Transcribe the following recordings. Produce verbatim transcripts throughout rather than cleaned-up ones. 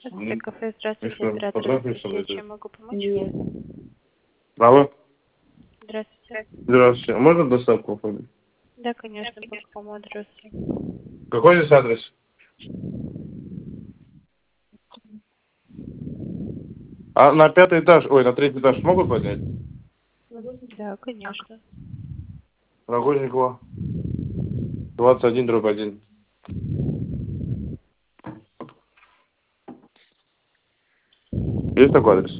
Это кафе, И здравствуйте, что, оператор фотографии, что развития. ли? Чем могу помочь? Нет. Алло, Здравствуйте. здравствуйте. А можно доставку оформить? Да, конечно, по какому адресу? Какой здесь адрес? А на пятый этаж, ой, на третий этаж могут поднять? Да, конечно. Рогожникова, двадцать один дробь один. Есть такой адрес?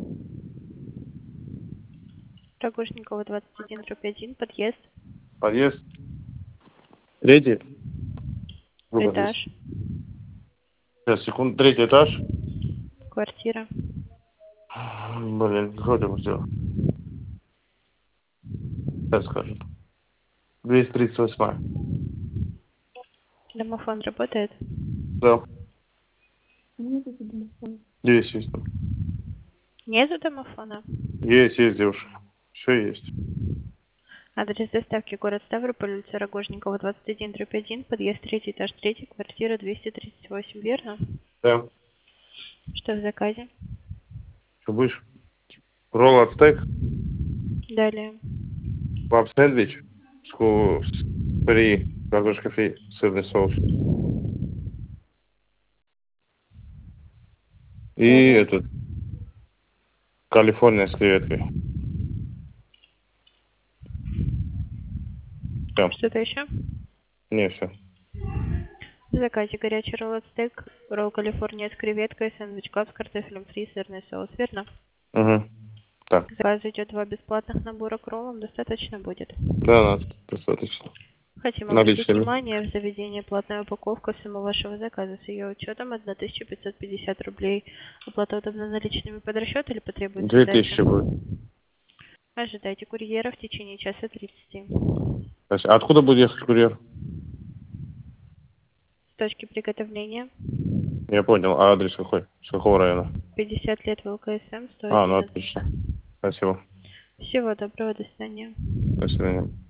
Рогожникова, двадцать один дробь один, подъезд, Подъезд. Третий? Сколько здесь? этаж, Сейчас, секунду. Третий этаж. квартира. Блин, какой там все? Сейчас скажет. двести тридцать восемь. Домофон работает? Да. Нет, это домофон. Есть, есть. Нету домофона? Есть, есть, девушка. Все есть. Адрес доставки: город Ставрополь, улица Рогожникова, двадцать один дробь один, подъезд третий, этаж третий, квартира двести тридцать восемь, верно? Да. Что в заказе? Что будешь? Ролл от стейк, Далее. лап сэндвич, с фри, картошка фри, сырный соус. И Далее. этот, Калифорния с креветкой. Все. Что-то еще? Не, все. В заказе: горячий ролл от стейк, ролл Калифорния с креветкой, сэндвич клаб с картофелем фри, сырный соус, верно? Угу. Так. К заказу идет два бесплатных набора к роллам, достаточно будет. Да, да, достаточно. Хотим обратить Наличными. внимание, в заведении платная упаковка, сумма вашего заказа с ее учетом тысяча пятьсот пятьдесят рублей. Оплата удобна наличными под расчет или потребуется Две сдача? тысячи будет. Ожидайте курьера в течение часа тридцати. А откуда будет ехать курьер? С точки приготовления. Я понял. А адрес какой? С какого района? пятьдесят лет в ЛКСМ, сто А, ну одиннадцать. отлично. Спасибо. Всего доброго, до свидания. До свидания.